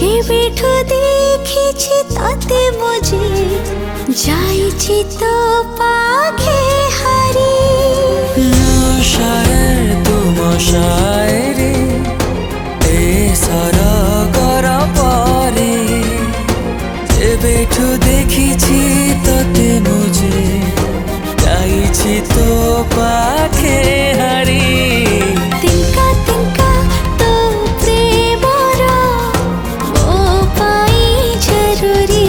जेबेठु देखिछि ताते मुझे जाइछि तो पाखे हारी। शायर तुम शायरी ए सरगर परे जेबेठु देखिछि ताते मुझे जाइछि तो पाखे हारी। तिनका तिनका तो प्रेमर मो पाई जरूरी।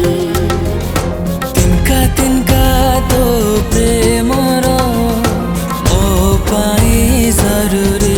तिनका तिनका तो प्रेमर मो पाई जरूरी।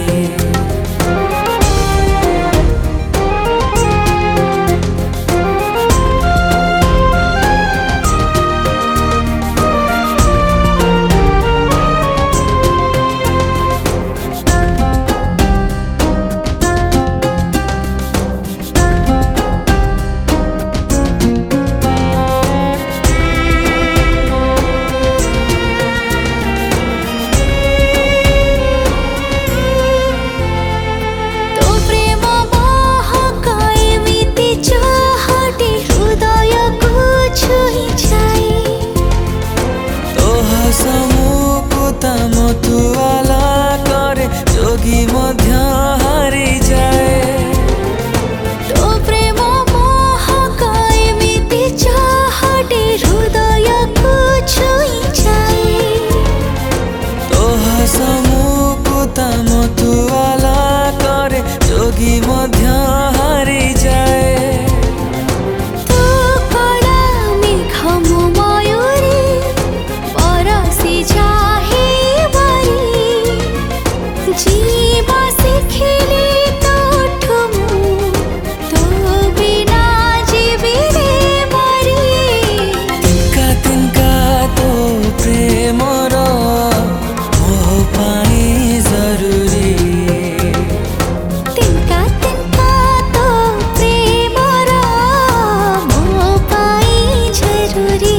मतुआला करे जोगी मध्य हारी जाए। तो प्रेम मोहक एमिति चाहटे हृदय को छुई जाए। तो हसमुकुता मतुआला करे जोगी मध्य हारी जाए। तो कड़ा मेघ मयूरी परसी जाहे जीवा सिखिले तो तो बिना जीवी रे मरी। तिनका तिनका तो प्रेमर मो पाई जरूरी। तिनका तिनका तो प्रेमर मो पाई जरूरी।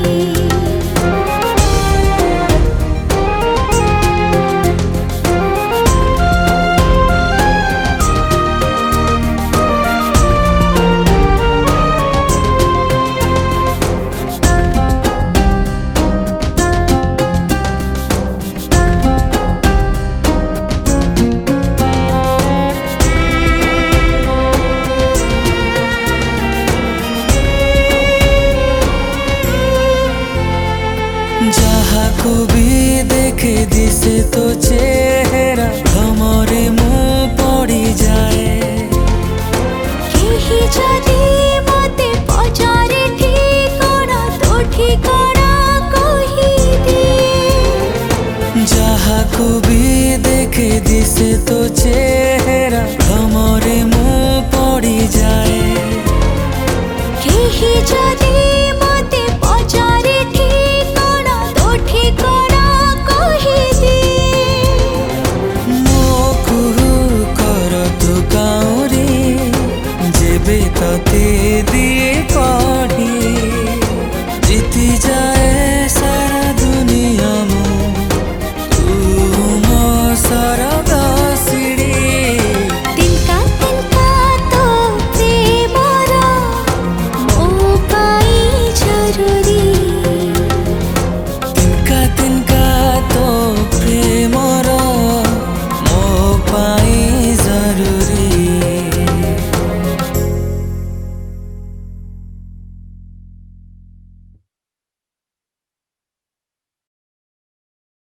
जहा को भी देखे दिसे तो चेहरा भ्रमरे मुँह पड़ी जाए। केही जदि मते पचारे ठिकाना तो ठिकाना कही दे। जहा को भी देखे दिसे तो चेहरा भ्रमरे मुँह पड़ी जाए। केही जदि